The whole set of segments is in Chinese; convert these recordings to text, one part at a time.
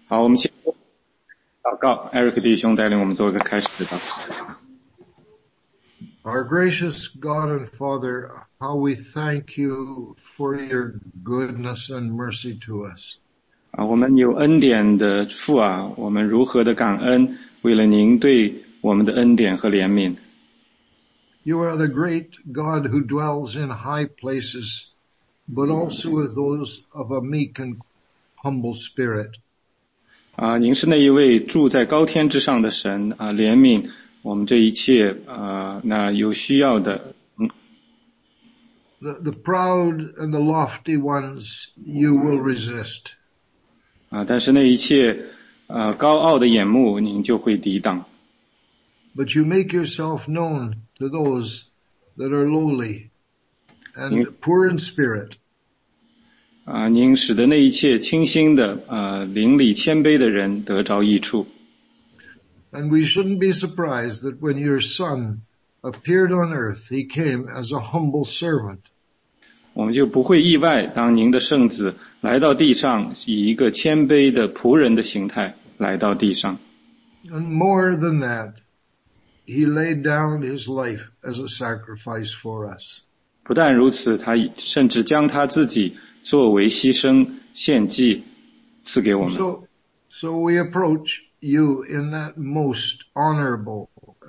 好，我们先祷告 ，Eric 弟兄带领我们做一个开始的祷告。 Our gracious God and Father, how we thank you for your goodness and mercy to us. 我们有恩典的父啊，我们如何的感恩，为了您对我们的恩典和怜悯。 You are the great God who dwells in high places, but also with those of a meek and humble spirit. 您是那一位住在高天之上的神啊，怜悯我们这一切那有需要的。 The proud and the lofty ones you will resist. 但是那一切高傲的眼目您就会抵挡。 But you make yourself known to those that are lowly and poor in spirit. 您使得那一切清心的邻里谦卑的人得着益处。 And we shouldn't be surprised that when your Son appeared on earth, he came as a humble servant. 我们就不会意外，当您的圣子来到地上，以一个谦卑的仆人的形态来到地上。 And more than that, he laid down his life as a sacrifice for us. 不但如此，他甚至将他自己作为牺牲献祭赐给我们。 So we approach you in that most honorable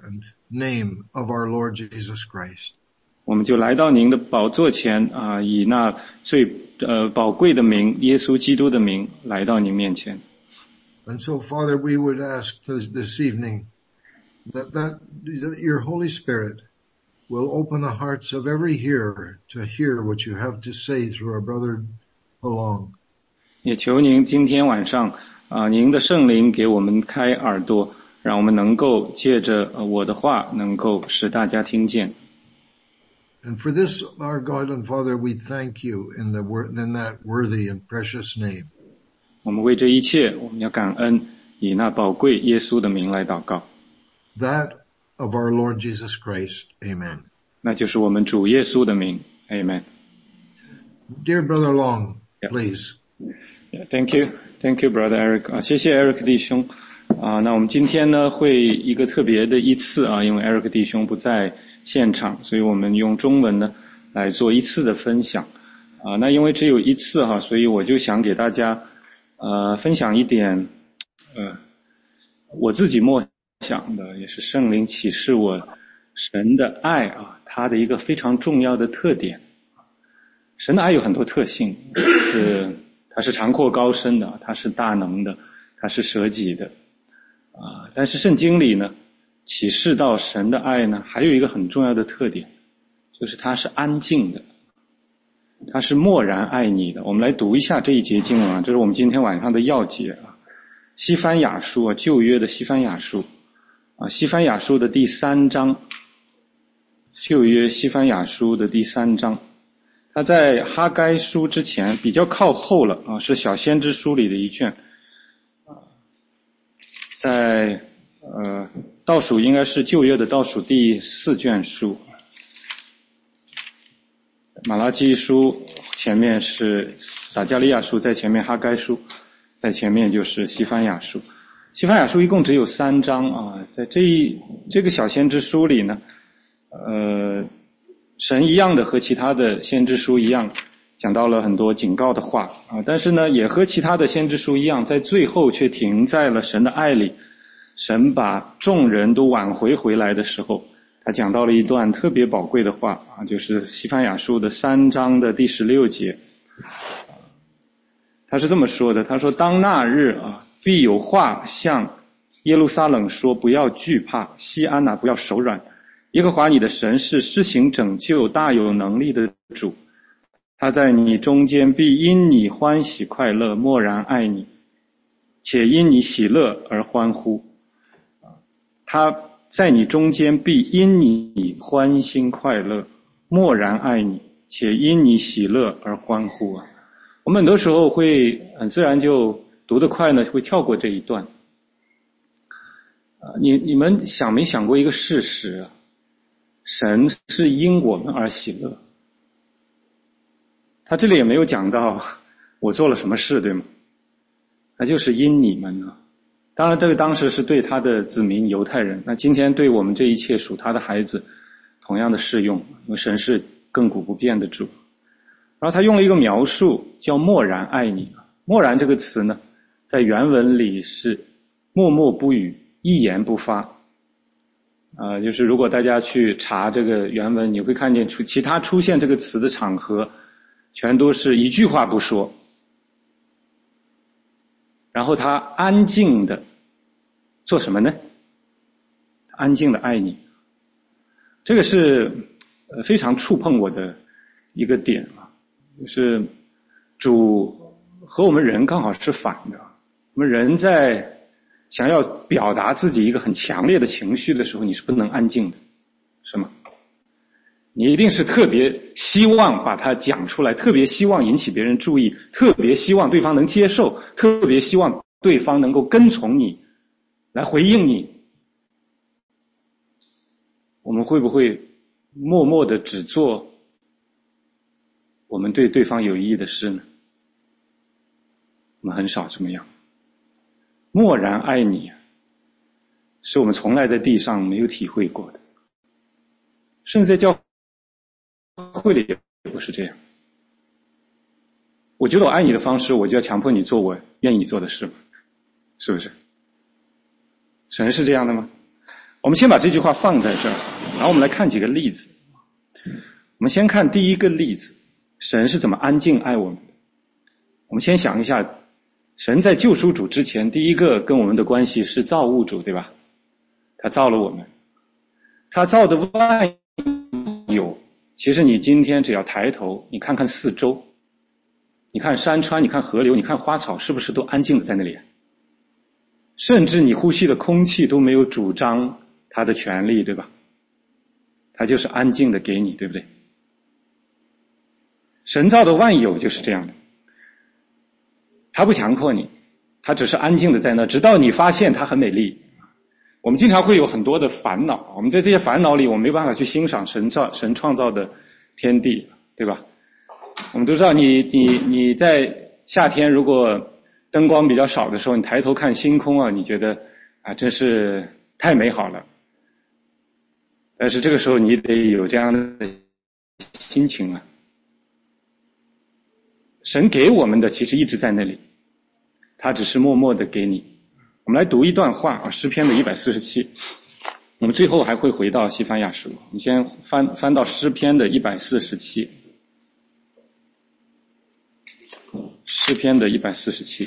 name of our Lord Jesus Christ. 我们就来到您的宝座前以那最宝贵的名耶稣基督的名来到您面前。 And so, Father, we would ask this evening that your Holy Spirit will open the hearts of every hearer to hear what you have to say through our brother Along. 也求您今天晚上您的圣灵给我们开耳朵，让我们能够借着我的话能够使大家听见。 And for this, our God and Father, we thank you in that worthy and precious name. 我们为这一切，我们要感恩，以那宝贵耶稣的名来祷告。 That of our Lord Jesus Christ. Amen. 那就是我们主耶稣的名。Amen. Dear Brother Long, please. Thank you, Brother Eric. 谢谢 Eric 弟兄。那我们今天呢会一个特别的一次因为 Eric 弟兄不在现场，所以我们用中文呢来做一次的分享。那因为只有一次所以我就想给大家分享一点我自己默想的，也是圣灵启示我神的爱它的一个非常重要的特点。神的爱有很多特性，它是长阔高深的，它是大能的，它是舍己的但是圣经里呢启示到神的爱呢还有一个很重要的特点，就是它是安静的，它是默然爱你的。我们来读一下这一节经文这是我们今天晚上的要节西番雅书旧约的西番雅书西番雅书的第3章，旧约西番雅书的第3章。它在哈该书之前，比较靠后了是小先知书里的一卷在倒数应该是旧约的倒数第4卷书。马拉基书前面是撒迦利亚书，在前面哈该书，在前面就是西番雅书。西番雅书一共只有3章在这个小先知书里呢神一样的和其他的先知书一样讲到了很多警告的话但是呢也和其他的先知书一样，在最后却停在了神的爱里。神把众人都挽回来的时候，他讲到了一段特别宝贵的话就是西番雅书的3章的第16节。他是这么说的，他说当那日必有话向耶路撒冷说，不要惧怕，西安不要手软，耶和华你的神是施行拯救大有能力的主，他在你中间必因你欢喜快乐，默然爱你，且因你喜乐而欢呼。他在你中间必因你欢欣快乐，默然爱你，且因你喜乐而欢呼我们很多时候会很自然就读得快呢，会跳过这一段你们想没想过一个事实神是因我们而喜乐。他这里也没有讲到我做了什么事，对吗？ 那就是因你们啊。当然这个当时是对他的子民犹太人，那今天对我们这一切属他的孩子同样的适用，因为神是亘古不变的主。然后他用了一个描述叫默然爱你。默然这个词呢，在原文里是默默不语，一言不发。就是如果大家去查这个原文，你会看见其他出现这个词的场合全都是一句话不说，然后他安静的做什么呢？安静的爱你。这个是非常触碰我的一个点啊，就是主和我们人刚好是反的。我们人在想要表达自己一个很强烈的情绪的时候，你是不能安静的，是吗？你一定是特别希望把它讲出来，特别希望引起别人注意，特别希望对方能接受，特别希望对方能够跟从你，来回应你。我们会不会默默的只做我们对对方有意义的事呢？我们很少这么样。默然爱你，是我们从来在地上没有体会过的，甚至在教会里也不是这样。我觉得我爱你的方式，我就要强迫你做我愿意你做的事，是不是？神是这样的吗？我们先把这句话放在这儿，然后我们来看几个例子。我们先看第一个例子，神是怎么安静爱我们的。我们先想一下，神在救赎主之前，第一个跟我们的关系是造物主，对吧？他造了我们，他造的万有，其实你今天只要抬头，你看看四周，你看山川，你看河流，你看花草，是不是都安静的在那里？甚至你呼吸的空气都没有主张他的权利，对吧？他就是安静的给你，对不对？神造的万有就是这样的，他不强迫你，他只是安静的在那，直到你发现它很美丽。我们经常会有很多的烦恼，我们在这些烦恼里，我们没办法去欣赏神创造的天地，对吧？我们都知道你在夏天如果灯光比较少的时候，你抬头看星空啊，你觉得真是太美好了。但是这个时候你得有这样的心情啊。神给我们的其实一直在那里，他只是默默的给你。我们来读一段话诗篇的147，我们最后还会回到西番雅书。你先翻到诗篇的147，诗篇的147。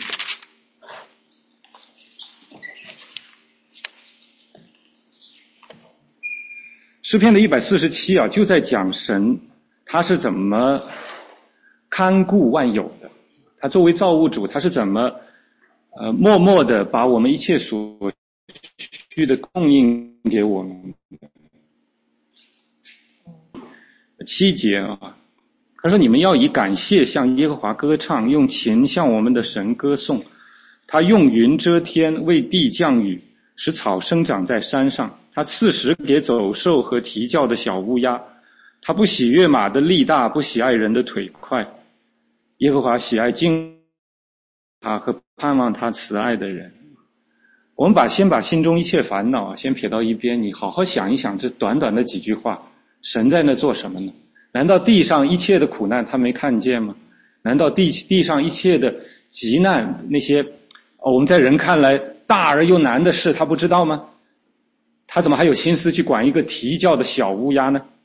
诗篇的147就在讲神他是怎么看顾万有的，他作为造物主，他是怎么默默的把我们一切所需的供应给我们。7节他说你们要以感谢向耶和华歌唱，用琴向我们的神歌颂。他用云遮天，为地降雨，使草生长在山上。他赐食给走兽和啼叫的小乌鸦。他不喜悦马的力大，不喜爱人的腿快。耶和华喜爱敬他和盼望他慈爱的人。我们先把心中一切烦恼先撇到一边，你好好想一想这短短的几句话，神在那做什么呢？难道地上一切的苦难他没看见吗？难道地上一切的急难，那些我们在人看来大而又难的事他不知道吗？他怎么还有心思去管一个啼叫的小乌鸦呢？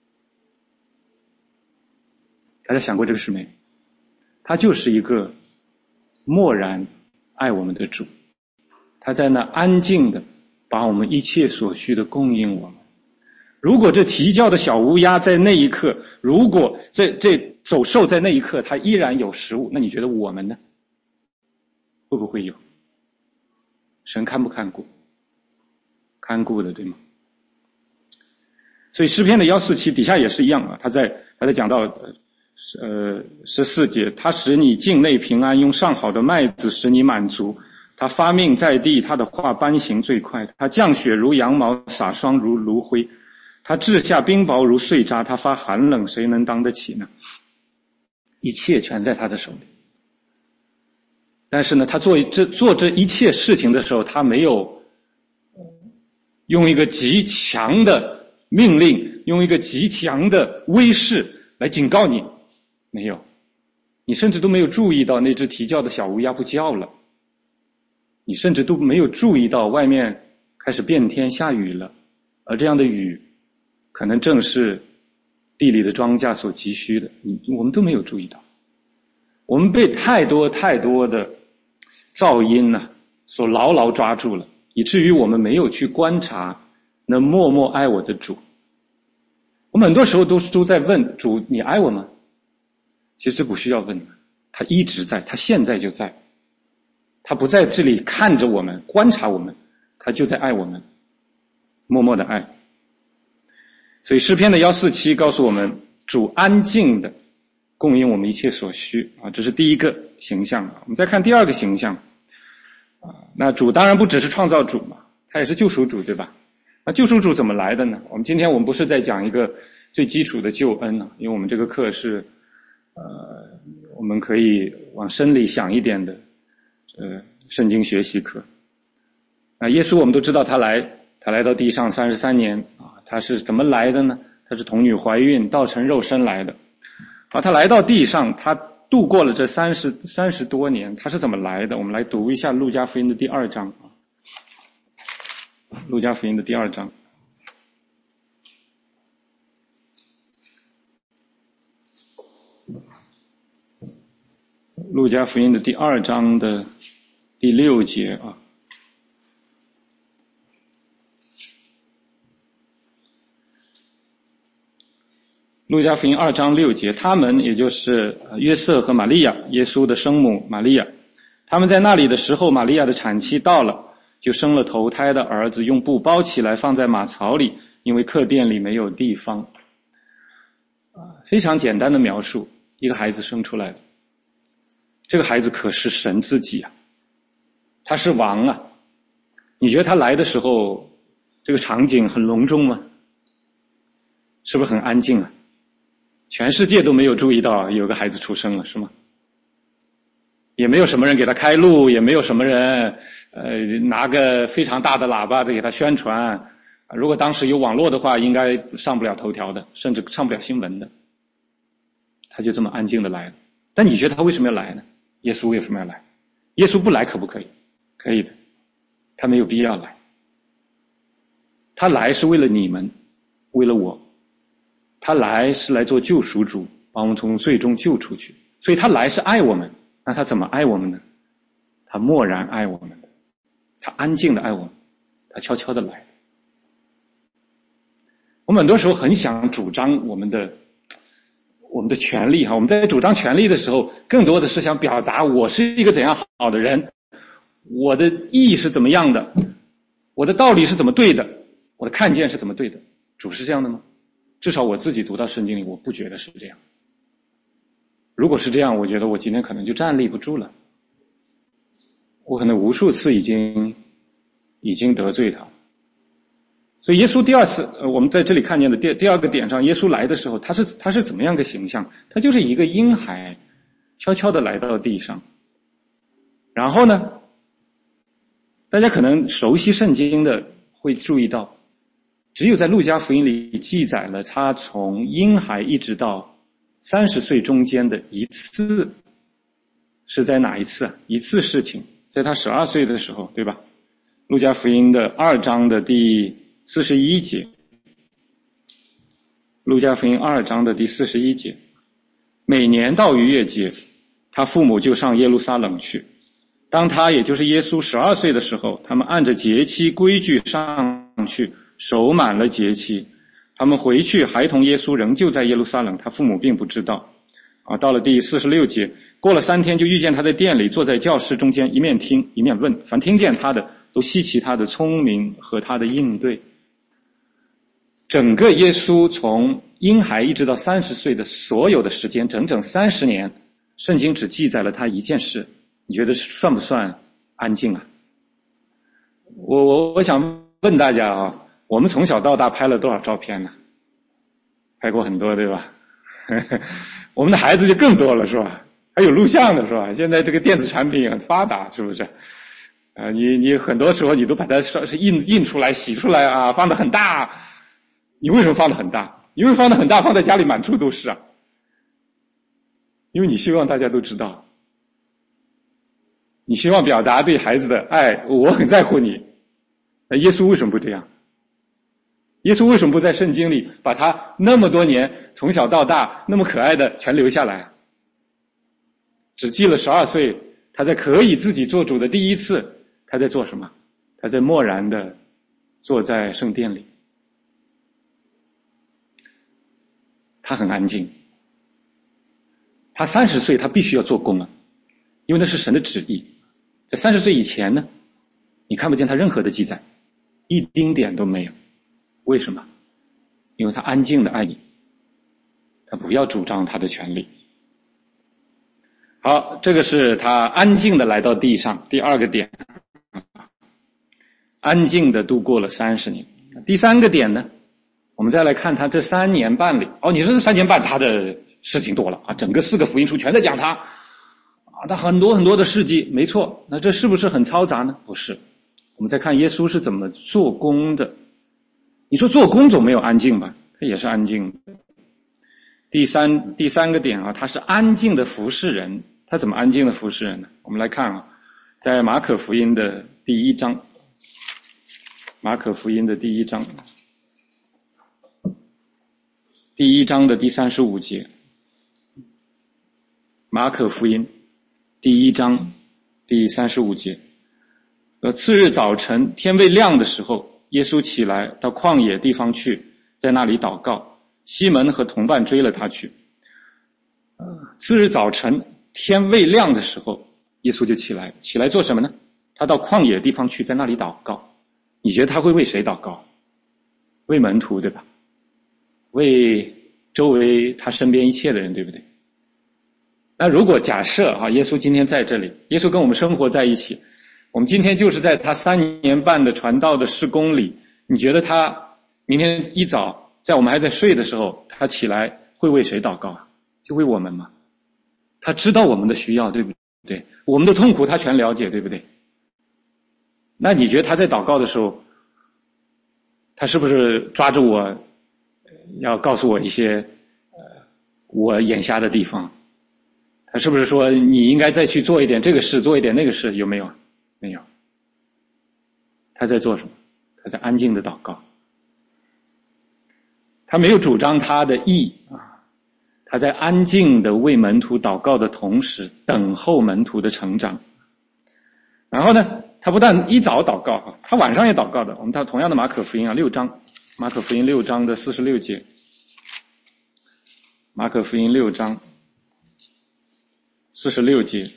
大家想过这个事没？他就是一个默然爱我们的主，他在那安静的把我们一切所需的供应我们。如果这啼叫的小乌鸦在那一刻，如果这走兽在那一刻它依然有食物，那你觉得我们呢？会不会有？神看不看顾？看顾的，对吗？所以诗篇的147底下也是一样他在讲到14节，他使你境内平安，用上好的麦子使你满足。他发命在地，他的话颁行最快。他降雪如羊毛，洒霜如炉灰。他治下冰雹如碎渣，他发寒冷，谁能当得起呢？一切全在他的手里。 但是呢，他做这一切事情的时候，他没有用一个极强的命令，用一个极强的威势来警告你，没有。你甚至都没有注意到那只啼叫的小乌鸦不叫了，你甚至都没有注意到外面开始变天下雨了，而这样的雨可能正是地里的庄稼所急需的，我们都没有注意到。我们被太多的噪音呢所牢牢抓住了，以至于我们没有去观察那默默爱我的主。我们很多时候都在问主，你爱我吗？其实不需要问，他一直在，他现在就在，他不在这里看着我们观察我们，他就在爱我们，默默的爱。所以诗篇的147告诉我们，主安静的供应我们一切所需啊，这是第一个形象。我们再看第二个形象啊，那主当然不只是创造主嘛，他也是救赎主，对吧？那救赎主怎么来的呢？我们不是在讲一个最基础的救恩啊，因为我们这个课是我们可以往深里想一点的圣经学习课。那耶稣我们都知道他来到地上33年啊，他是怎么来的呢？他是童女怀孕道成肉身来的。好，他来到地上，他度过了这30多年，他是怎么来的？我们来读一下路加福音的第2章啊。路加福音的第2章。路加福音的第2章的第6节啊。路加福音2章6节，他们也就是约瑟和玛利亚，耶稣的生母玛利亚，他们在那里的时候，玛利亚的产期到了，就生了头胎的儿子，用布包起来放在马槽里，因为客店里没有地方。非常简单的描述，一个孩子生出来了。这个孩子可是神自己啊，他是王啊。你觉得他来的时候这个场景很隆重吗？是不是很安静啊？全世界都没有注意到有个孩子出生了，是吗？也没有什么人给他开路，也没有什么人拿个非常大的喇叭给他宣传。如果当时有网络的话，应该上不了头条的，甚至上不了新闻的。他就这么安静的来了。但你觉得他为什么要来呢？耶稣为什么要来？耶稣不来可不可以？可以的，他没有必要来。他来是为了你们，为了我。他来是来做救赎主，把我们从罪中救出去。所以他来是爱我们。那他怎么爱我们呢？他默然爱我们的，他安静的爱我们，他悄悄的来。我们很多时候很想主张我们的权利哈，我们在主张权利的时候，更多的是想表达我是一个怎样好的人，我的意义是怎么样的，我的道理是怎么对的，我的看见是怎么对的。主是这样的吗？至少我自己读到圣经里，我不觉得是这样。如果是这样，我觉得我今天可能就站立不住了。我可能无数次已经得罪他。所以耶稣第二次我们在这里看见的第二个点上，耶稣来的时候，他是怎么样个形象？他就是一个婴孩悄悄的来到地上。然后呢，大家可能熟悉圣经的会注意到，只有在路加福音里记载了他从婴孩一直到30岁中间的一次，是在哪一次啊？一次事情，在他12岁的时候，对吧？路加福音的2章的第41节，路加福音2章的第41节，每年到逾越节，他父母就上耶路撒冷去。当他也就是耶稣12岁的时候，他们按着节期规矩上去，守满了节期。他们回去，孩童耶稣仍旧在耶路撒冷，他父母并不知道。到了第46节，过了3天，就遇见他在店里，坐在教室中间，一面听一面问，凡听见他的都稀奇他的聪明和他的应对。整个耶稣从婴孩一直到30岁的所有的时间，整整30年，圣经只记载了他一件事。你觉得算不算安静啊？我想问大家啊，我们从小到大拍了多少照片呢？拍过很多，对吧？我们的孩子就更多了，是吧？ 还有录像的是吧？现在这个电子产品很发达，是不是？你很多时候你都把它是印出来、洗出来啊，放得很大。你为什么放得很大？因为放得很大，放在家里满处都是啊。因为你希望大家都知道，你希望表达对孩子的爱，我很在乎你。那耶稣为什么不这样？耶稣为什么不在圣经里把他那么多年从小到大那么可爱的全留下来？只记了12岁，他在可以自己做主的第一次，他在做什么？他在默然的坐在圣殿里，他很安静。他30岁他必须要做工啊，因为那是神的旨意。在30岁以前呢，你看不见他任何的记载，一丁点都没有。为什么？因为他安静的爱你，他不要主张他的权利。好，这个是他安静的来到地上，第二个点，安静的度过了30年。第三个点呢，我们再来看他这3年半里。你说这3年半他的事情多了啊，整个4个福音书全在讲他他很多很多的事迹，没错。那这是不是很嘈杂呢？不是。我们再看耶稣是怎么做工的。你说做工总没有安静吧？他也是安静的。第三个点他是安静的服侍人。他怎么安静的服侍人呢？我们来看在马可福音的第1章，马可福音的第1章，第1章的第35节，马可福音第1章第35节。次日早晨天未亮的时候，耶稣起来到旷野地方去，在那里祷告。西门和同伴追了他去。次日早晨天未亮的时候，耶稣就起来做什么呢？他到旷野地方去，在那里祷告。你觉得他会为谁祷告？为门徒，对吧？为周围他身边一切的人，对不对？那如果假设耶稣今天在这里，耶稣跟我们生活在一起，我们今天就是在他3年半的传道的事工里，你觉得他明天一早在我们还在睡的时候，他起来会为谁祷告啊？就为我们吗？他知道我们的需要，对不对？我们的痛苦他全了解，对不对？那你觉得他在祷告的时候，他是不是抓着我要告诉我一些我眼瞎的地方？他是不是说你应该再去做一点这个事，做一点那个事？有没有？没有。他在做什么？他在安静的祷告。他没有主张他的义他在安静的为门徒祷告的同时，等候门徒的成长。然后呢，他不但一早祷告他晚上也祷告的。我们看同样的马可福音6章，马可福音6章的46节，马可福音6章46节，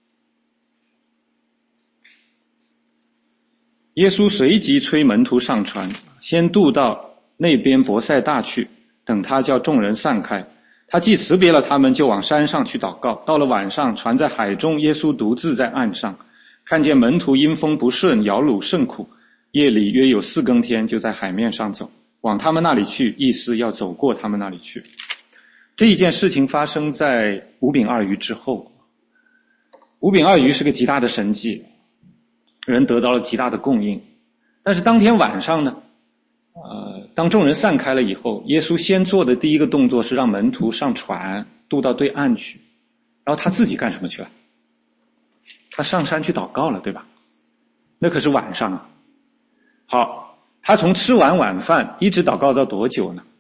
耶稣随即催门徒上船，先渡到那边伯赛大去，等他叫众人散开。他既辞别了他们，就往山上去祷告。到了晚上，船在海中，耶稣独自在岸上，看见门徒因风不顺，摇橹甚苦。夜里约有4更天，就在海面上走，往他们那里去，意思要走过他们那里去。这一件事情发生在5饼2鱼之后。5饼2鱼是个极大的神迹，人得到了极大的供应。但是当天晚上呢，当众人散开了以后，耶稣先做的第一个动作是让门徒上船渡到对岸去。然后他自己干什么去了？他上山去祷告了，对吧？那可是晚上啊。好，他从吃完晚饭一直祷告到多久呢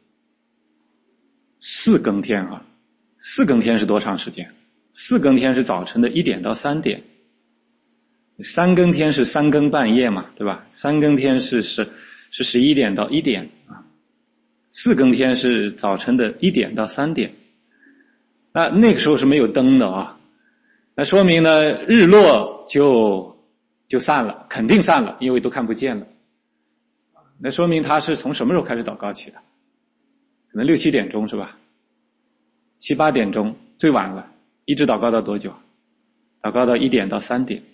？4更天4更天是多长时间？4更天是早晨的1点到3点。3更天是3更半夜嘛，对吧？3更天是11点到1点4更天是早晨的1点到3点。那个时候是没有灯的那说明呢日落就散了，肯定散了，因为都看不见了。那说明他是从什么时候开始祷告起的？可能6、7点钟是吧？7、8点钟最晚了，一直祷告到多久？祷告到1点到3点。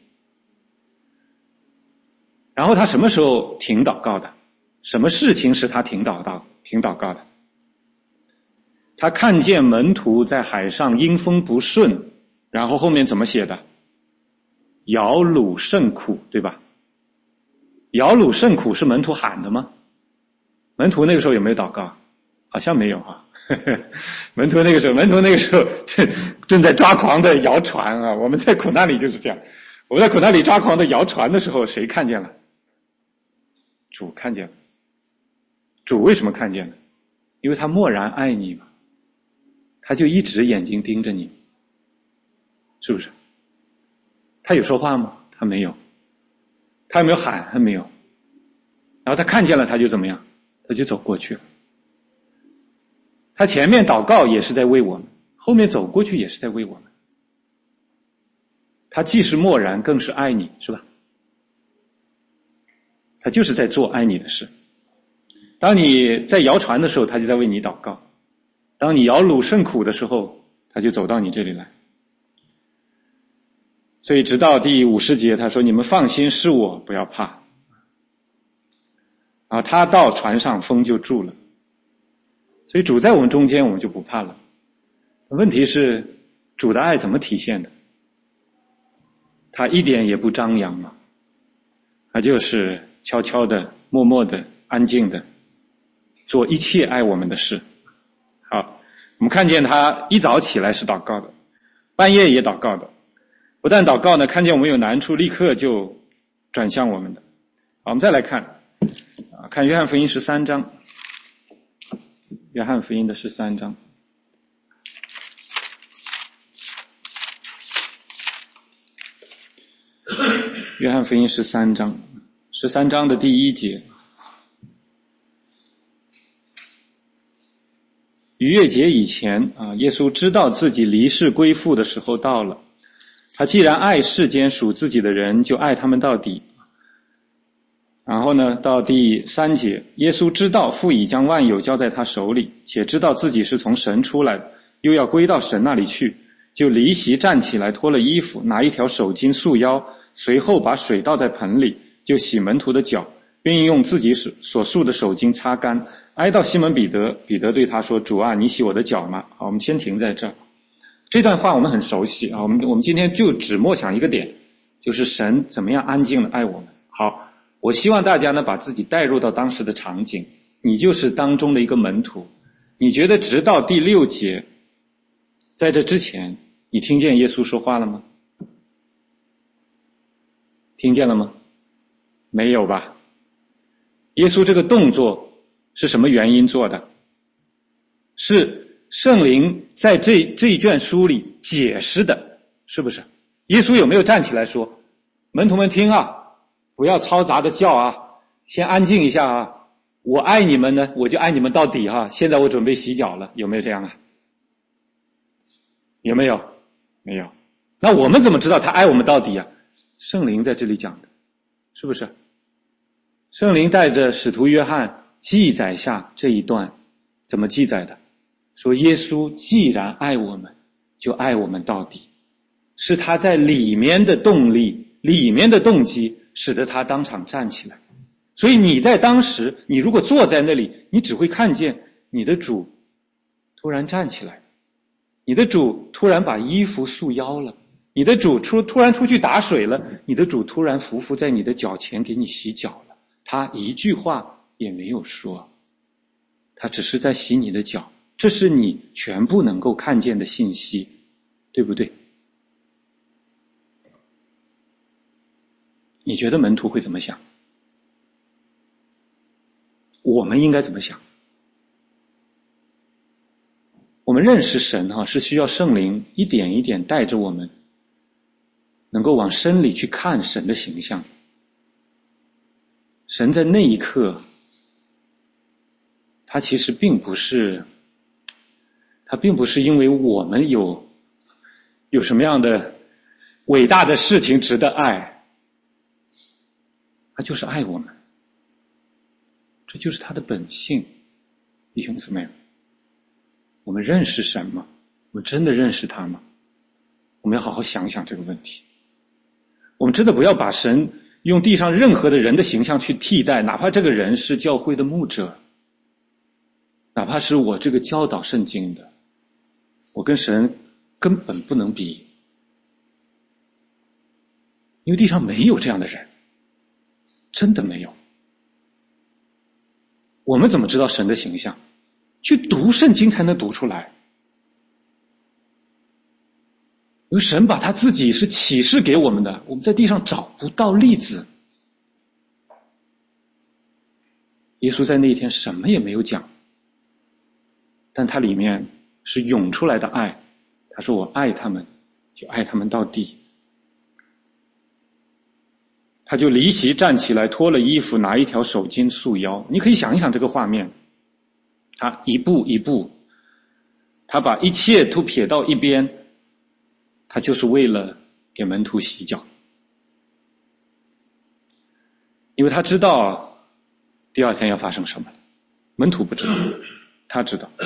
然后他什么时候停祷告的？什么事情使他停祷告的？他看见门徒在海上因风不顺， 然后后面怎么写的？摇橹甚苦，对吧？摇橹甚苦是门徒喊的吗？门徒那个时候有没有祷告？好像没有啊。门徒那个时候正在抓狂的摇船啊。我们在苦难里就是这样，我们在苦难里抓狂的摇船的时候，谁看见了？主看见了。主为什么看见了？因为他默然爱你嘛，他就一直眼睛盯着你，是不是？他有说话吗？他没有。他有没有喊？他没有。然后他看见了，他就怎么样？他就走过去了。他前面祷告也是在为我们，后面走过去也是在为我们。他既是默然，更是爱你，是吧？他就是在做爱你的事。当你在摇船的时候，他就在为你祷告；当你摇橹甚苦的时候，他就走到你这里来。所以直到第50节，他说：“你们放心，是我，不要怕。”然后他到船上，风就住了。所以主在我们中间，我们就不怕了。问题是，主的爱怎么体现的？他一点也不张扬嘛，他就是悄悄的、默默的、安静的做一切爱我们的事。好，我们看见他一早起来是祷告的，半夜也祷告的。不但祷告呢，看见我们有难处，立刻就转向我们的。好，我们再来看，看约翰福音13章，约翰福音的13章。约翰福音13章，13章的第1节。逾越节以前耶稣知道自己离世归父的时候到了。他既然爱世间属自己的人，就爱他们到底。然后呢，到第3节，耶稣知道父已将万有交在他手里，且知道自己是从神出来的，又要归到神那里去，就离席站起来，脱了衣服，拿一条手巾束腰，随后把水倒在盆里，就洗门徒的脚，并用自己所束的手巾擦干。挨到西门彼得，彼得对他说：“主啊，你洗我的脚吗？”好，我们先停在这儿。这段话我们很熟悉啊，我们今天就只默想一个点，就是神怎么样安静的爱我们。好，我希望大家呢把自己带入到当时的场景，你就是当中的一个门徒，你觉得直到第6节，在这之前，你听见耶稣说话了吗？听见了吗？没有吧？耶稣这个动作是什么原因做的？是圣灵在这一卷书里解释的，是不是？耶稣有没有站起来说：“门徒们听啊，不要嘈杂的叫啊，先安静一下啊，我爱你们呢，我就爱你们到底啊，现在我准备洗脚了。”有没有这样啊？有没有？没有。那我们怎么知道他爱我们到底啊？圣灵在这里讲的，是不是？圣灵带着使徒约翰记载下这一段，怎么记载的？说耶稣既然爱我们，就爱我们到底，是他在里面的动力，里面的动机，使得他当场站起来。所以你在当时，你如果坐在那里，你只会看见你的主突然站起来，你的主突然把衣服束腰了，你的主突然出去打水了，你的主突然匍匐在你的脚前给你洗脚了，他一句话也没有说，他只是在洗你的脚。这是你全部能够看见的信息，对不对？你觉得门徒会怎么想？我们应该怎么想？我们认识神是需要圣灵一点一点带着我们，能够往深里去看神的形象。神在那一刻，他其实并不是因为我们有什么样的伟大的事情值得爱，他就是爱我们，这就是他的本性。弟兄姊妹，我们认识神吗？我们真的认识他吗？我们要好好想想这个问题。我们真的不要把神用地上任何的人的形象去替代，哪怕这个人是教会的牧者，哪怕是我这个教导圣经的，我跟神根本不能比， 因为地上没有这样的人，真的没有。我们怎么知道神的形象？去读圣经才能读出来。因为神把他自己是启示给我们的，我们在地上找不到例子。耶稣在那一天什么也没有讲，但他里面是涌出来的爱。他说我爱他们，就爱他们到底。他就离席站起来，脱了衣服，拿一条手巾束腰。你可以想一想这个画面，他一步一步，他把一切都撇到一边，他就是为了给门徒洗脚。因为他知道第二天要发生什么，门徒不知道，他知道。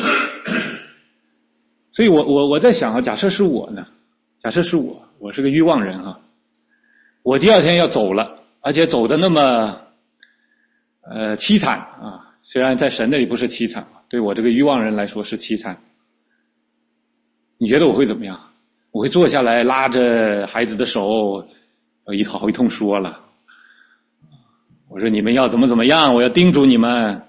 所以我在想啊，假设是我呢，假设是我是个欲望人啊，我第二天要走了，而且走的那么凄惨啊，虽然在神那里不是凄惨，对我这个欲望人来说是凄惨。你觉得我会怎么样？我会坐下来拉着孩子的手一通说了，我说你们要怎么样，我要叮嘱你们。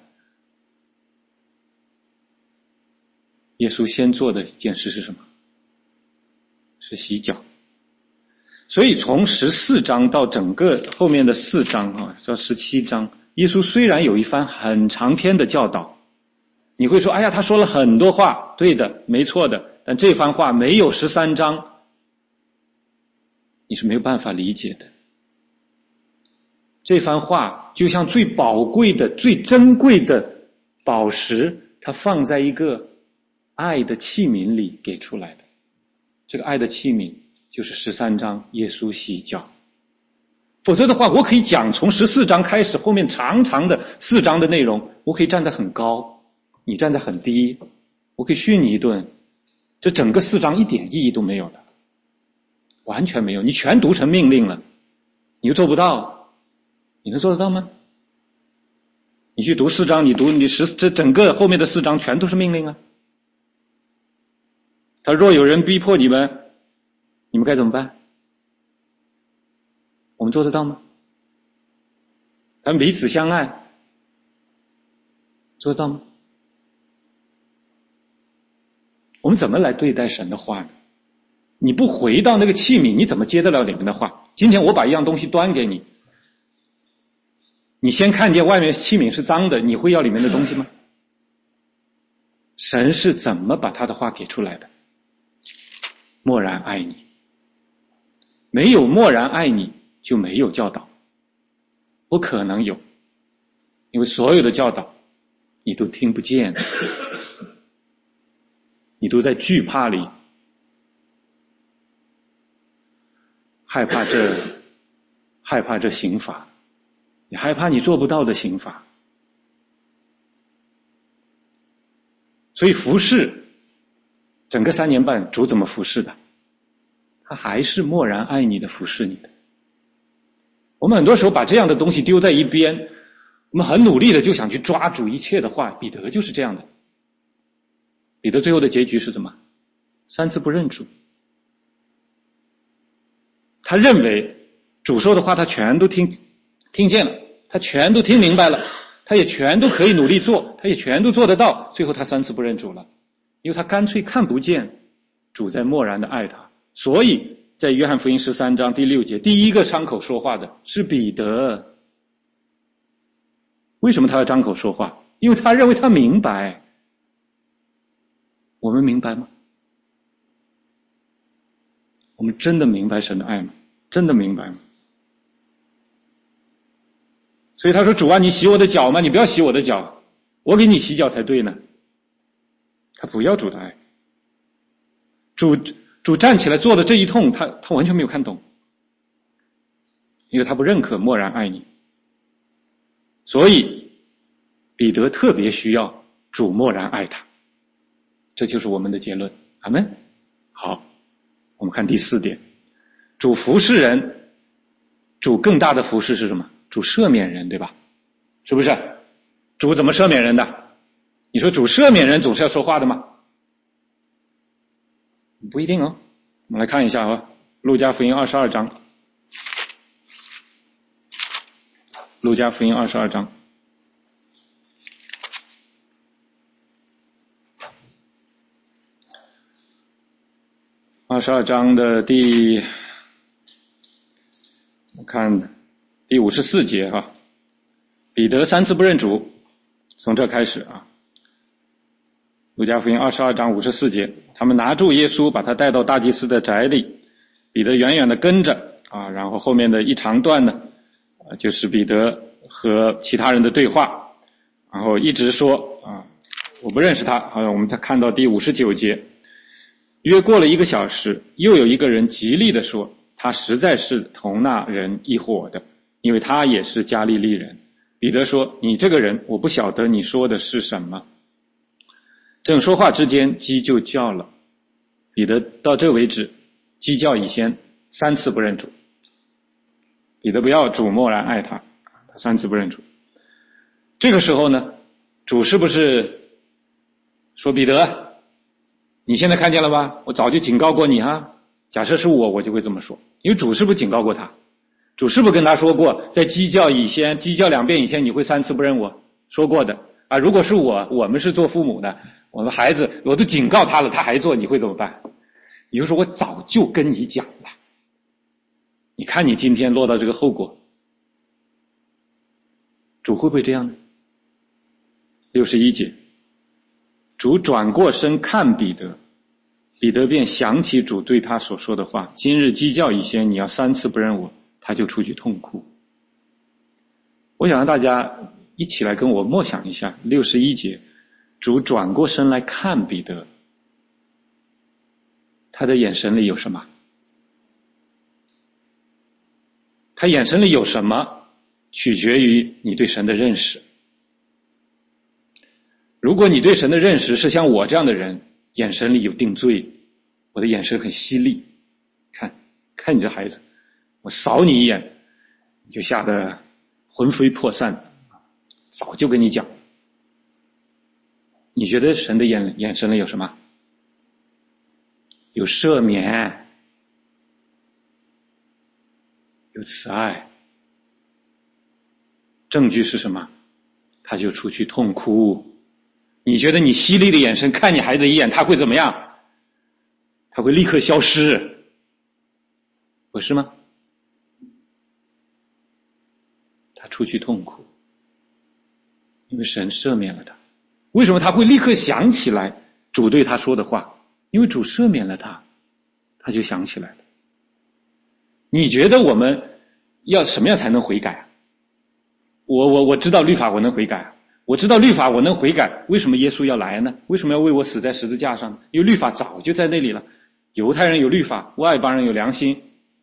耶稣先做的一件事是什么？是洗脚。所以从14章到整个后面的4章啊，到17章，耶稣虽然有一番很长篇的教导，你会说哎呀他说了很多话，对的，没错的，但这番话没有13章你是没有办法理解的。这番话就像最宝贵的最珍贵的宝石，它放在一个爱的器皿里给出来的。这个爱的器皿就是13章耶稣洗脚。否则的话，我可以讲从14章开始后面长长的4章的内容，我可以站得很高，你站得很低，我可以训你一顿，这整个4章一点意义都没有了，完全没有。你全读成命令了，你又做不到，你能做得到吗？你去读4章，这整个后面的4章全都是命令啊。他若有人逼迫你们，你们该怎么办？我们做得到吗？他们彼此相爱，做得到吗？我们怎么来对待神的话呢？你不回到那个器皿，你怎么接得了里面的话？今天我把一样东西端给你，你先看见外面器皿是脏的，你会要里面的东西吗？神是怎么把他的话给出来的？默然爱你。没有默然爱你，就没有教导，不可能有，因为所有的教导你都听不见，你都在惧怕里，害怕这刑罚，你害怕你做不到的刑罚。所以服侍整个3年半，主怎么服侍的？他还是默然爱你的服侍你的。我们很多时候把这样的东西丢在一边，我们很努力的就想去抓住一切的话。彼得就是这样的。彼得最后的结局是什么？3次不认主。他认为主说的话他全都听见了，他全都听明白了，他也全都可以努力做，他也全都做得到，最后他3次不认主了，因为他干脆看不见主在默然的爱他。所以在约翰福音13章第6节，第一个张口说话的是彼得。为什么他要张口说话？因为他认为他明白。我们明白吗？我们真的明白神的爱吗？真的明白吗？所以他说，主啊，你洗我的脚吗？你不要洗我的脚，我给你洗脚才对呢。他不要主的爱。主站起来做的这一通，他完全没有看懂，因为他不认可默然爱你。所以彼得特别需要主默然爱他，这就是我们的结论。阿们。好，我们看第4点，主服侍人，主更大的服侍是什么？主赦免人，对吧？是不是？主怎么赦免人的？你说主赦免人总是要说话的吗？不一定哦。我们来看一下啊，路加福音22章路加福音22章。22章的第54节啊，彼得3次不认主，从这开始啊。路加福音22章54节，他们拿住耶稣，把他带到大祭司的宅里，彼得远远的跟着啊，然后后面的一长段呢，就是彼得和其他人的对话，然后一直说啊，我不认识他。好，我们再看到第59节，约过了1个小时，又有一个人极力的说，他实在是同那人一伙的，因为他也是加利利人。彼得说，你这个人，我不晓得你说的是什么。正说话之间，鸡就叫了。彼得到这为止，鸡叫以先3次不认主。彼得不要主默然爱他，他3次不认主。这个时候呢，主是不是说，彼得，你现在看见了吧？我早就警告过你哈。假设是我就会这么说，因为主是不是警告过他？主是不是跟他说过，在鸡叫2遍以前，你会3次不认我？说过的啊。如果是我们是做父母的，我们孩子我都警告他了，他还做，你会怎么办？你就说，我早就跟你讲了，你看你今天落到这个后果。主会不会这样呢？61节，主转过身看彼得，彼得便想起主对他所说的话，今日鸡叫以先，你要3次不认我，他就出去痛哭。我想让大家一起来跟我默想一下61节，主转过身来看彼得，他的眼神里有什么？他眼神里有什么，取决于你对神的认识。如果你对神的认识是像我这样的人，眼神里有定罪，我的眼神很犀利，看你这孩子，我扫你一眼，你就吓得魂飞魄散，早就跟你讲。你觉得神的眼神里有什么？有赦免，有慈爱。证据是什么？他就出去痛哭。你觉得你犀利的眼神看你孩子一眼，他会怎么样？他会立刻消失，不是吗？他出去痛哭，因为神赦免了他。为什么他会立刻想起来主对他说的话？因为主赦免了他，他就想起来了。你觉得我们要什么样才能悔改啊？我知道律法我能悔改，我知道律法我能悔改，为什么耶稣要来呢？为什么要为我死在十字架上？因为律法早就在那里了。犹太人有律法，外邦人有良心，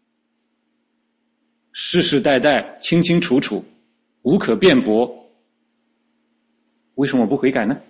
世世代代清清楚楚，无可辩驳。为什么我不悔改呢？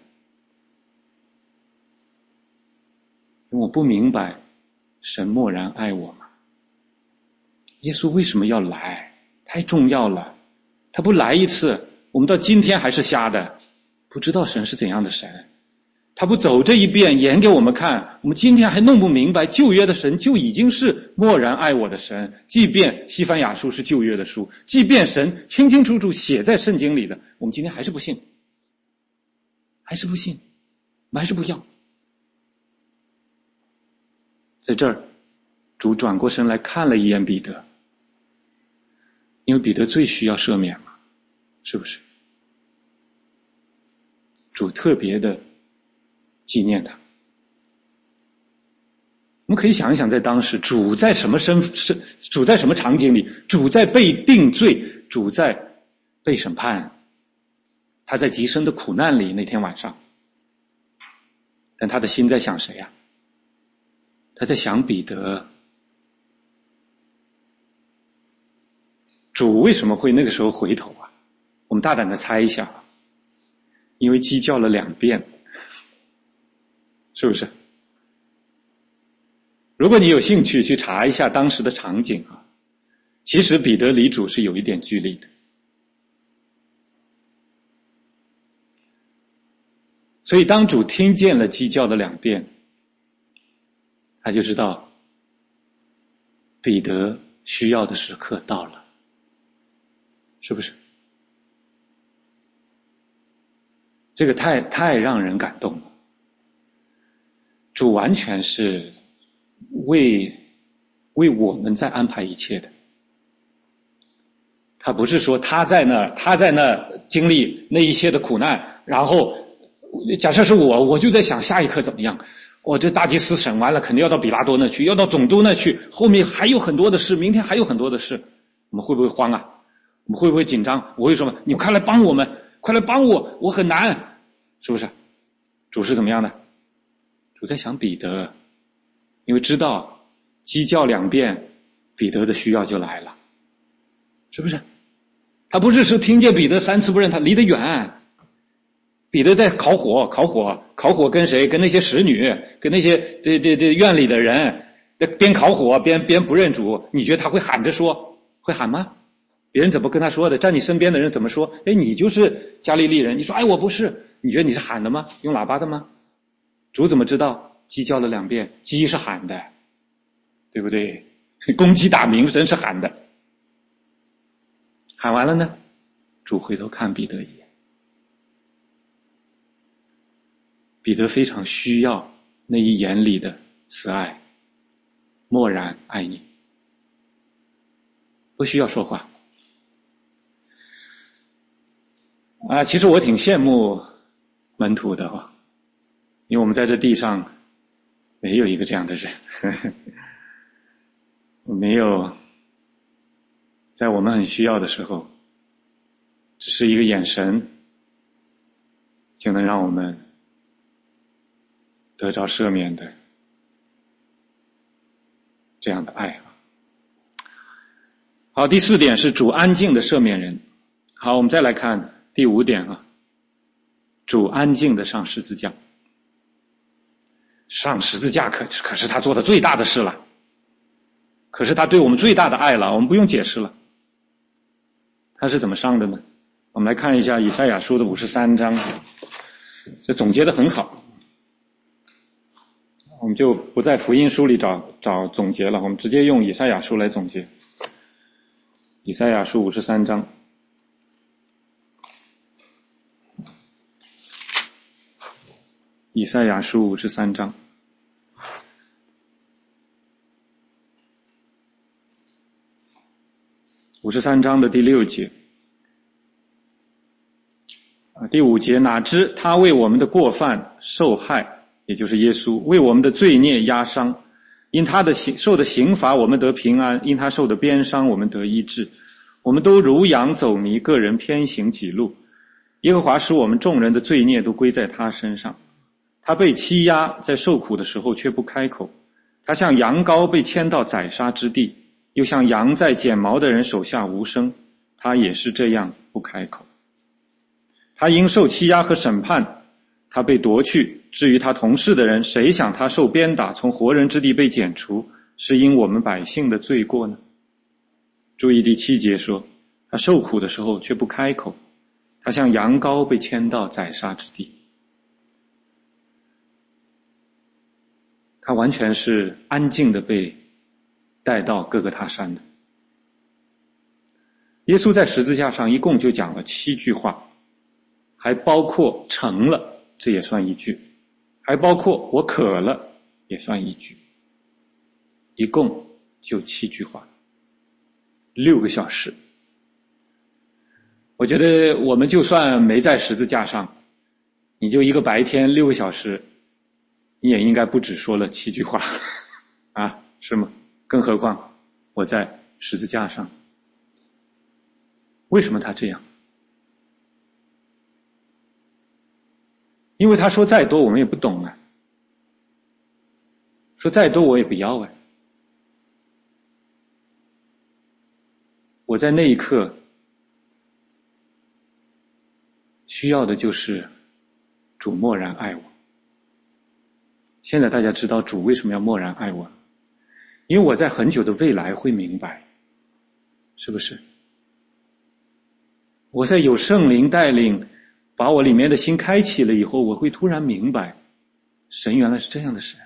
因为我不明白神默然爱我嘛。耶稣为什么要来？太重要了。他不来一次，我们到今天还是瞎的，不知道神是怎样的神。他不走这一遍演给我们看，我们今天还弄不明白旧约的神就已经是默然爱我的神。即便西番雅书是旧约的书，即便神清清楚楚写在圣经里的，我们今天还是不信，我们还是不要。在这儿，主转过身来看了一眼彼得，因为彼得最需要赦免嘛，是不是？主特别的纪念他。我们可以想一想，在当时主在什么主在什么场景里？主在被定罪，主在被审判，他在极深的苦难里。那天晚上，但他的心在想谁呀？他在想彼得。主为什么会那个时候回头啊？我们大胆的猜一下，因为鸡叫了2遍，是不是？如果你有兴趣去查一下当时的场景啊，其实彼得离主是有一点距离的。所以当主听见了鸡叫的2遍，他就知道彼得需要的时刻到了，是不是？ 这个太让人感动了。主完全是为我们在安排一切的。他不是说他在那经历那一些的苦难，然后假设是我就在想下一刻怎么样。我这大祭司审完了，肯定要到比拉多那去，要到总督那去，后面还有很多的事，明天还有很多的事，我们会不会慌啊？我们会不会紧张？我会说你快来帮我们，快来帮我，我很难，是不是？主是怎么样的？主在想彼得，因为知道鸡叫2遍，彼得的需要就来了，是不是？他不是说听见彼得3次不认，他离得远。彼得在烤火跟谁？跟那些使女，跟那些这院里的人，边烤火边不认主。你觉得他会喊着说？会喊吗？别人怎么跟他说的？站你身边的人怎么说？你就是加利利人。你说我不是，你觉得你是喊的吗？用喇叭的吗？主怎么知道？鸡叫了2遍，鸡是喊的，对不对？公鸡打鸣声是喊的。喊完了呢，主回头看彼得一眼。彼得非常需要那一眼里的慈爱，默然爱你，不需要说话。其实我挺羡慕门徒的因为我们在这地上没有一个这样的人，没有在我们很需要的时候，只是一个眼神就能让我们得着赦免的这样的爱。好，第4点是主安静的赦免人。好，我们再来看第5点主安静的上十字架。上十字架可是他做的最大的事了，可是他对我们最大的爱了，我们不用解释了。他是怎么上的呢？我们来看一下以赛亚书的53章，这总结的很好。我们就不在福音书里找总结了，我们直接用以赛亚书来总结。以赛亚书53章。以赛亚书53章。53章的第6节。第5节，哪知他为我们的过犯受害，也就是耶稣，为我们的罪孽压伤，因他的受的刑罚我们得平安，因他受的鞭伤我们得医治。我们都如羊走迷，个人偏行己路，耶和华使我们众人的罪孽都归在他身上。他被欺压，在受苦的时候却不开口。他像羊羔被牵到宰杀之地，又像羊在剪毛的人手下无声，他也是这样不开口。他因受欺压和审判，他被夺去。至于他同事的人，谁想他受鞭打，从活人之地被剪除，是因我们百姓的罪过呢？注意第7节说，他受苦的时候却不开口，他像羊羔被牵到宰杀之地。他完全是安静的被带到各个他山的。耶稣在十字架上一共就讲了7句话，还包括成了，这也算1句，还包括我渴了，也算1句，一共就7句话，6个小时。我觉得我们就算没在十字架上，你就一个白天6个小时，你也应该不止说了7句话是吗？更何况我在十字架上。为什么他这样？因为他说再多我们也不懂说再多我也不要我在那一刻需要的就是主默然爱我。现在大家知道主为什么要默然爱我，因为我在很久的未来会明白，是不是？我在有圣灵带领，把我里面的心开启了以后，我会突然明白，神原来是这样的神。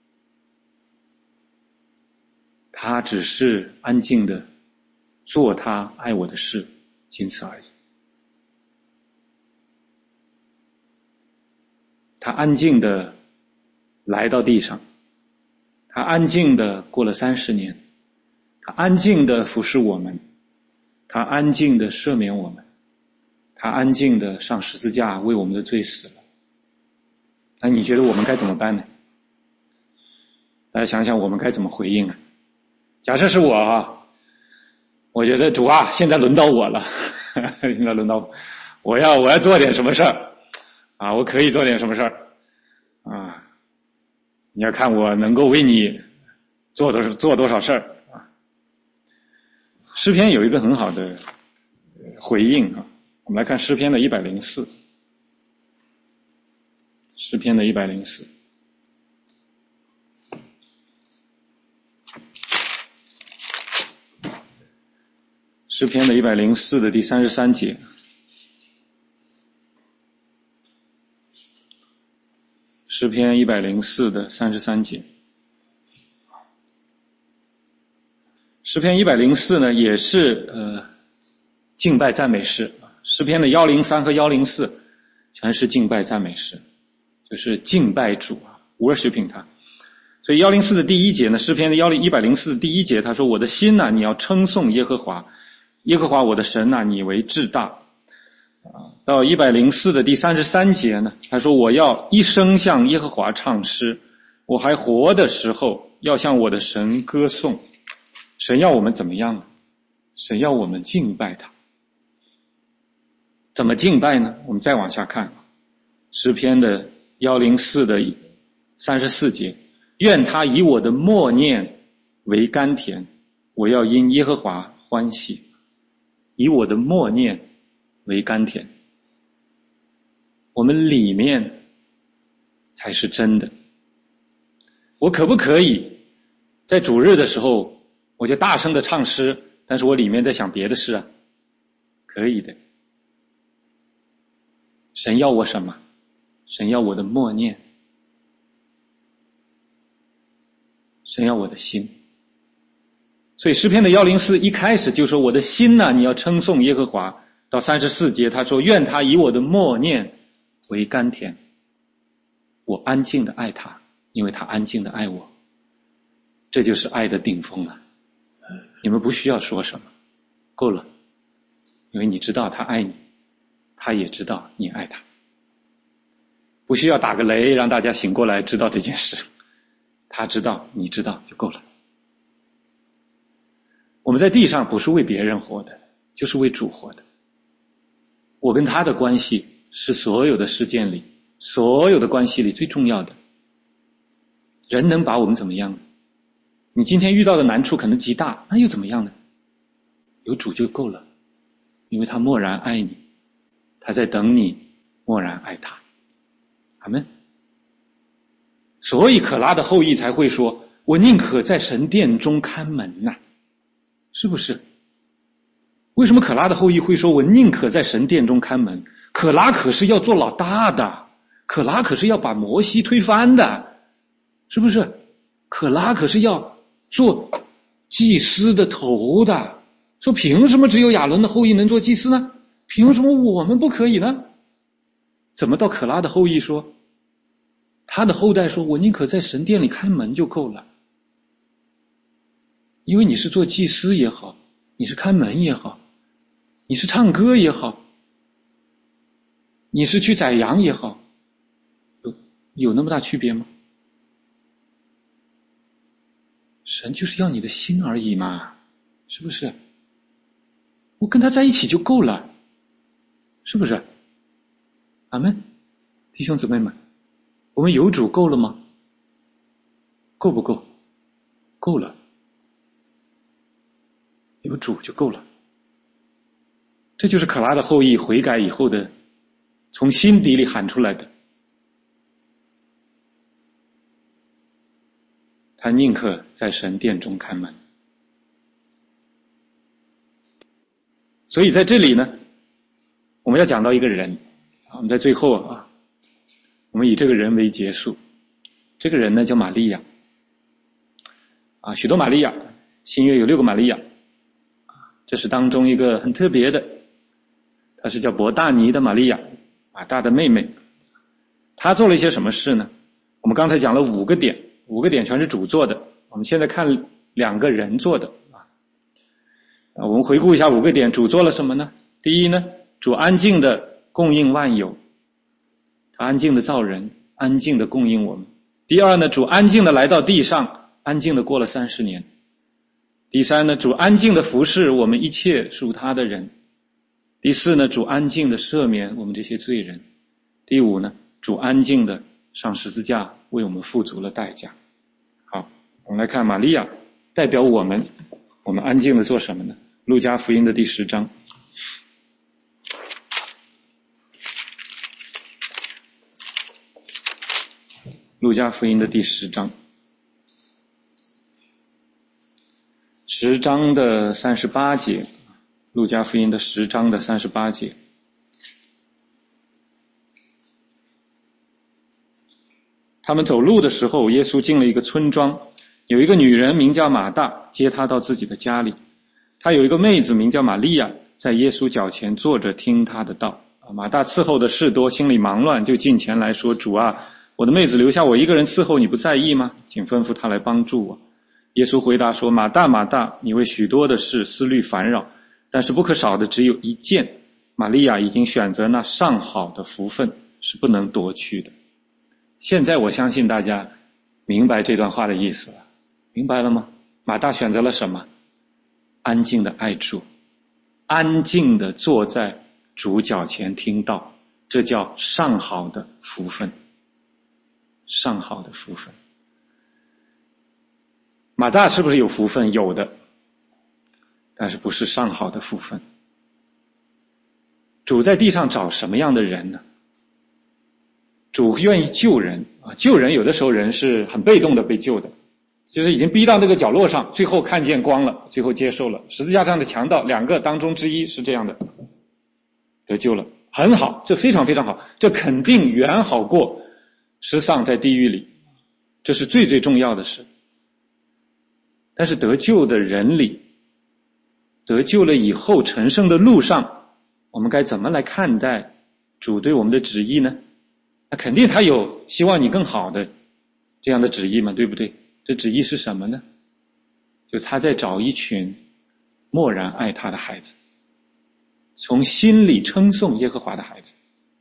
他只是安静的做他爱我的事，仅此而已。 他安静的来到地上，他安静的过了30年，他安静的服侍我们，他安静的赦免我们，他安静的上十字架为我们的罪死了。那你觉得我们该怎么办呢？大家想想我们该怎么回应啊？假设是我啊，我觉得主啊，现在轮到我了，现在轮到我要做点什么事儿啊，我可以做点什么事儿啊？你要看我能够为你做多少事儿啊？诗篇有一个很好的回应啊，我们来看诗篇的104，诗篇的104。诗篇的104的第33节，诗篇104的33节。诗篇104呢也是敬拜赞美诗，诗篇的103和104全是敬拜赞美诗，就是敬拜主啊 ，worshiping 他。所以104的第1节呢，诗篇的104的第1节，他说：“我的心呐，你要称颂耶和华，耶和华我的神呐，你为至大。”到104的第33节呢，他说：“我要一生向耶和华唱诗，我还活的时候要向我的神歌颂。”神要我们怎么样呢？神要我们敬拜他。怎么敬拜呢？我们再往下看，诗篇的104的34节，愿他以我的默念为甘甜，我要因耶和华欢喜。以我的默念为甘甜，我们里面才是真的。我可不可以在主日的时候我就大声的唱诗，但是我里面在想别的事啊？可以的。神要我什么？神要我的默念，神要我的心。所以诗篇的104一开始就说：“我的心呐，你要称颂耶和华。”到34节他说：“愿他以我的默念为甘甜，我安静的爱他，因为他安静的爱我。”这就是爱的顶峰了。你们不需要说什么，够了，因为你知道他爱你，他也知道你爱他。不需要打个雷让大家醒过来知道这件事，他知道你知道就够了。我们在地上不是为别人活的，就是为主活的。我跟他的关系是所有的事件里，所有的关系里最重要的。人能把我们怎么样呢？你今天遇到的难处可能极大，那又怎么样呢？有主就够了，因为他默然爱你，他在等你默然爱他。阿们。所以可拉的后裔才会说：“我宁可在神殿中看门呐。”是不是？为什么可拉的后裔会说：“我宁可在神殿中看门”？可拉可是要做老大的，可拉可是要把摩西推翻的，是不是？可拉可是要做祭司的头的。说凭什么只有亚伦的后裔能做祭司呢？凭什么我们不可以呢？怎么到可拉的后裔说，他的后代说：“我宁可在神殿里看门就够了。”因为你是做祭司也好，你是看门也好，你是唱歌也好，你是去宰羊也好，有那么大区别吗？神就是要你的心而已嘛，是不是？我跟他在一起就够了，是不是？阿们，弟兄姊妹们，我们有主够了吗？够不够？够了。有主就够了。这就是可拉的后裔悔改以后的，从心底里喊出来的。他宁可在神殿中看门。所以在这里呢，我们要讲到一个人，我们在最后啊，我们以这个人为结束。这个人呢叫玛利亚。许多玛利亚，新约有6个玛利亚。这是当中一个很特别的，她是叫伯大尼的玛利亚，马大的妹妹。 他做了一些什么事呢？我们刚才讲了5个点，5个点全是主做的，我们现在看2个人做的我们回顾一下5个点，主做了什么呢？第一呢，主安静的供应万有，他安静的造人，安静的供应我们。第二呢，主安静的来到地上，安静的过了30年。第三呢，主安静的服侍我们一切属他的人。第四呢，主安静的赦免我们这些罪人。第五呢，主安静的上十字架为我们付足了代价。好，我们来看玛利亚代表我们安静的做什么呢？路加福音的第10章。路加福音的第10章，10章的38节，路加福音的10章的38节。他们走路的时候，耶稣进了一个村庄，有一个女人名叫马大，接他到自己的家里。他有一个妹子名叫玛利亚，在耶稣脚前坐着听他的道。马大伺候的事多，心里忙乱，就近前来说：主啊，我的妹子留下我一个人伺候，你不在意吗？请吩咐她来帮助我。耶稣回答说：马大，马大，你为许多的事思虑烦扰，但是不可少的只有一件。玛利亚已经选择那上好的福分，是不能夺去的。现在我相信大家明白这段话的意思了，明白了吗？马大选择了什么？安静的爱主，安静的坐在主脚前听道，这叫上好的福分。上好的福分。马大是不是有福分？有的，但是不是上好的福分。主在地上找什么样的人呢？主愿意救人啊，救人有的时候人是很被动的被救的，就是已经逼到那个角落上，最后看见光了，最后接受了。十字架上的强盗2个当中之一是这样的，得救了，很好，这非常非常好，这肯定远好过失丧在地狱里，这是最最重要的事。但是得救的人里，得救了以后成圣的路上，我们该怎么来看待主对我们的旨意呢？那肯定他有希望你更好的这样的旨意嘛，对不对？这旨意是什么呢？就他在找一群默然爱他的孩子，从心里称颂耶和华的孩子。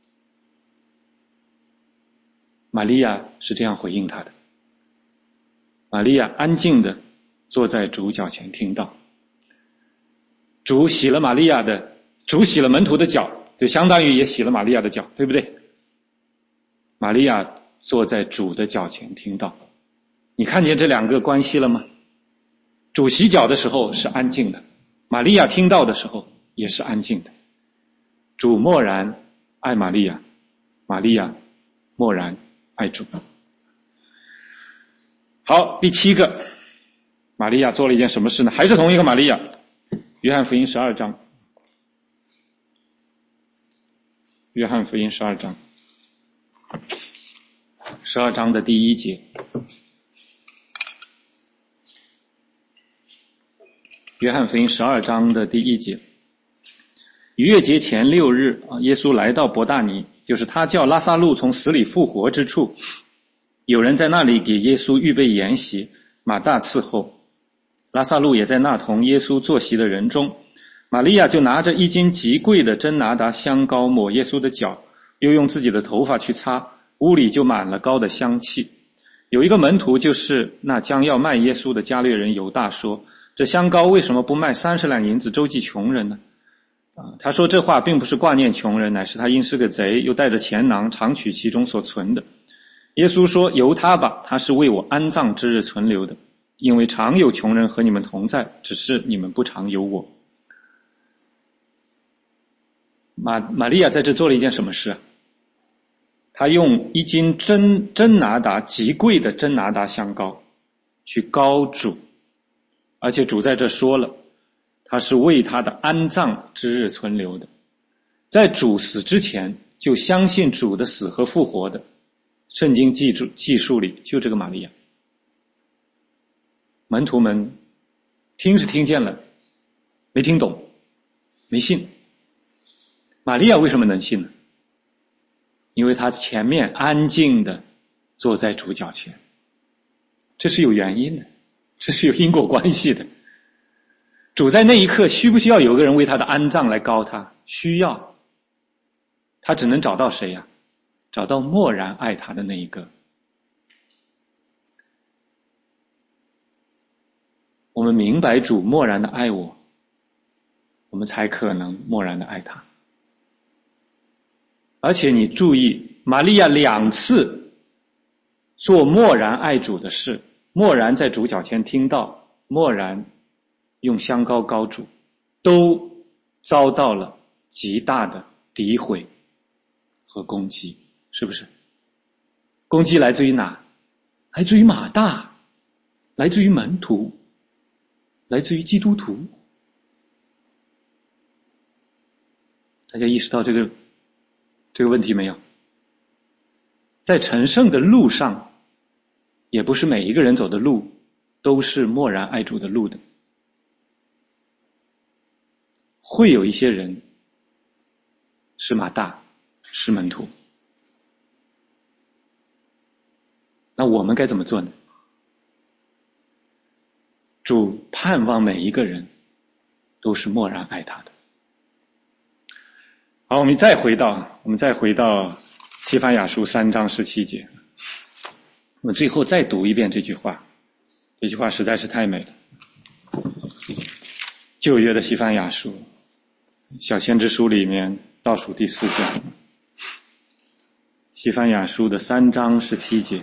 玛利亚是这样回应他的。玛利亚安静的坐在主脚前听道。主洗了门徒的脚，就相当于也洗了玛利亚的脚，对不对？玛利亚坐在主的脚前听道。你看见这2个关系了吗？主洗脚的时候是安静的，玛利亚听到的时候也是安静的。主默然爱玛利亚，玛利亚默然爱主。好，第7个，玛利亚做了一件什么事呢？还是同一个玛利亚。约翰福音12章，约翰福音12章，12章的第1节。约翰福音12章的第1节。逾越节前6日，耶稣来到伯大尼，就是他叫拉撒路从死里复活之处。有人在那里给耶稣预备筵席，马大伺候，拉撒路也在那同耶稣坐席的人中。玛利亚就拿着1斤极贵的真拿达香膏抹耶稣的脚，又用自己的头发去擦，屋里就满了膏的香气。有一个门徒，就是那将要卖耶稣的加略人犹大说：这香膏为什么不卖30两银子周济穷人呢？他说这话并不是挂念穷人，乃是他因是个贼，又带着钱囊，常取其中所存的。耶稣说：由他吧，他是为我安葬之日存留的，因为常有穷人和你们同在，只是你们不常有我。玛利亚在这做了一件什么事啊？他用1斤真拿达极贵的真拿达香膏去膏主，而且主在这说了，他是为他的安葬之日存留的。在主死之前就相信主的死和复活的，圣经记述里就这个玛利亚。门徒们听是听见了，没听懂，没信。玛利亚为什么能信呢？ 因为他前面安静的坐在主脚前。这是有原因的，这是有因果关系的。主在那一刻需不需要有个人为他的安葬来膏他？需要。他只能找到谁呀？找到默然爱他的那一个。我们明白主默然的爱我，我们才可能默然的爱他。而且你注意，玛利亚2次做默然爱主的事，默然在主脚前听到，默然用香膏膏主，都遭到了极大的诋毁和攻击，是不是？攻击来自于哪？来自于马大，来自于门徒，来自于基督徒。大家意识到这个问题没有？在成圣的路上，也不是每一个人走的路都是默然爱主的路的。会有一些人是马大，是门徒。那我们该怎么做呢？主盼望每一个人都是默然爱他的。好，我们再回到西番雅书3章17节。我们最后再读一遍这句话，这句话实在是太美了。旧约的西番雅书小先知书里面倒数第4章，西番雅书的3章17节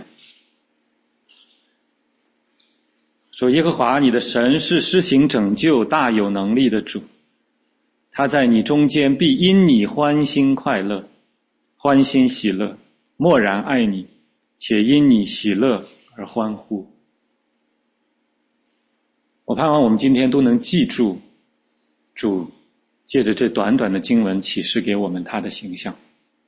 说，耶和华你的神是施行拯救大有能力的主，他在你中间必因你欢欣快乐，欢欣喜乐，默然爱你，且因你喜乐而欢呼。我盼望我们今天都能记住主借着这短短的经文启示给我们他的形象。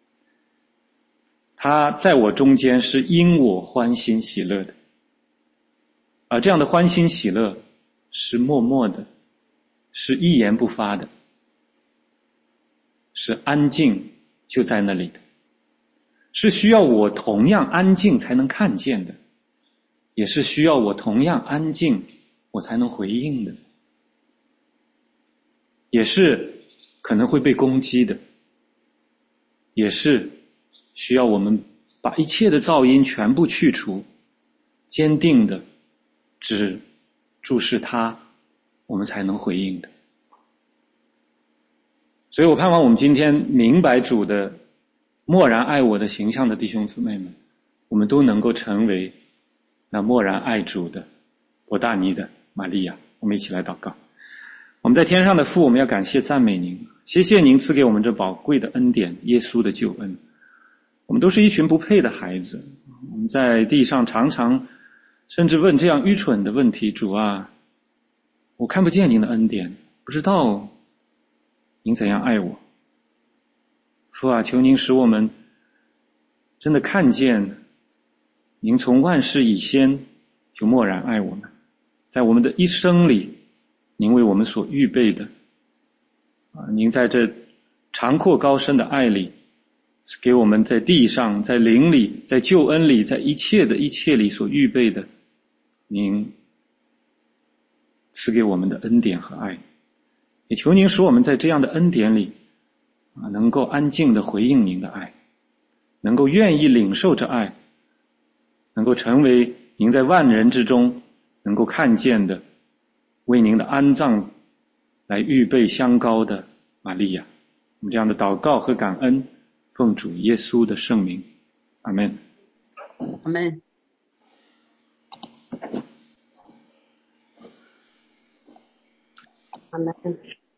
他在我中间是因我欢欣喜乐的，而这样的欢欣喜乐是默默的，是一言不发的，是安静就在那里的，是需要我同样安静才能看见的，也是需要我同样安静我才能回应的，也是可能会被攻击的，也是需要我们把一切的噪音全部去除，坚定的只注视他，我们才能回应的。所以我盼望我们今天明白主的默然爱我的形象的弟兄姊妹们，我们都能够成为那默然爱主的伯大尼的玛利亚。我们一起来祷告。我们在天上的父，我们要感谢赞美您，谢谢您赐给我们这宝贵的恩典，耶稣的救恩。我们都是一群不配的孩子，我们在地上常常甚至问这样愚蠢的问题，主啊，我看不见您的恩典，不知道您怎样爱我。父啊，求您使我们真的看见您从万事以先就默然爱我们，在我们的一生里您为我们所预备的您在这长阔高深的爱里给我们在地上，在灵里，在救恩里，在一切里所预备的您赐给我们的恩典和爱。也求您使我们在这样的恩典里能够安静地回应您的爱，能够愿意领受这爱，能够成为您在万人之中能够看见的为您的安葬来预备香膏的玛利亚。我们这样的祷告和感恩奉主耶稣的圣名，阿们。 阿们。阿们。